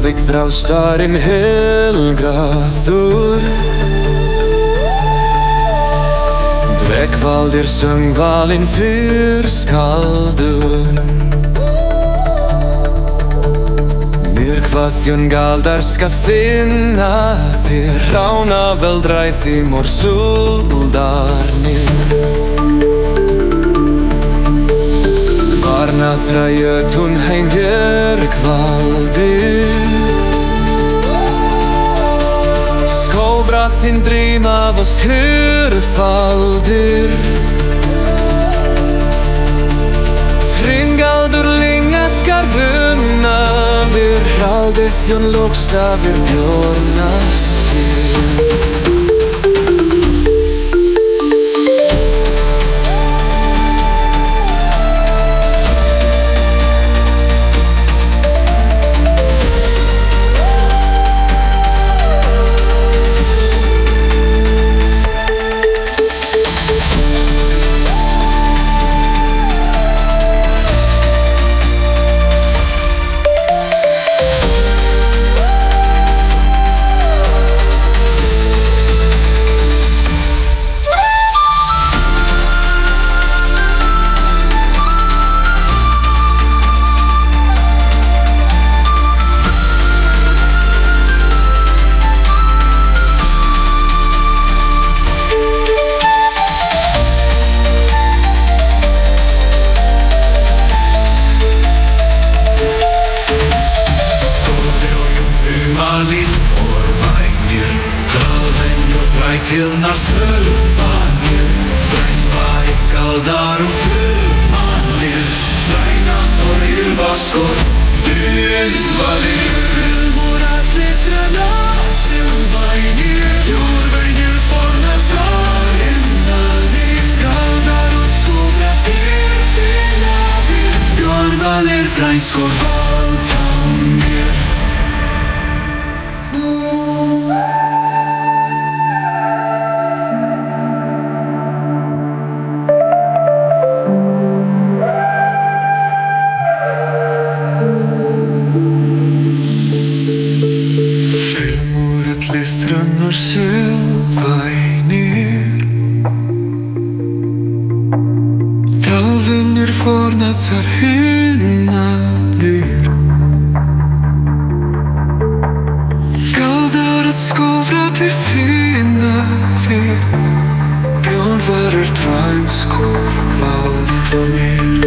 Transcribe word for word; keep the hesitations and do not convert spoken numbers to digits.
Bygg frá starin helgraður Dvegvaldir söngvalin fyrskaldur Myrkvaðjun galdar ska finna þér Rána veldræð þimur suldarnir Varna þræjötun heim Björkvaldir Skófra þinn drým af oss hyrfaldir Þringaldur linga skar vunna Við raldið þjón lókstafir björnaskir Tilnar sölvanir Brännvarit skaldar og fullmannir Þrænator ylvaskor Dynvalir Fullmorat glittrarna Sylvainir Jordveinir fornatar Innanir Galdar og skofra til Finnavir Björnvalir frænskor Valtamir Listrunnar sylvainir Þrálfinir fornatar hinnaðir Galdarat skofratir finnavir Björnvarir drænskor valtamir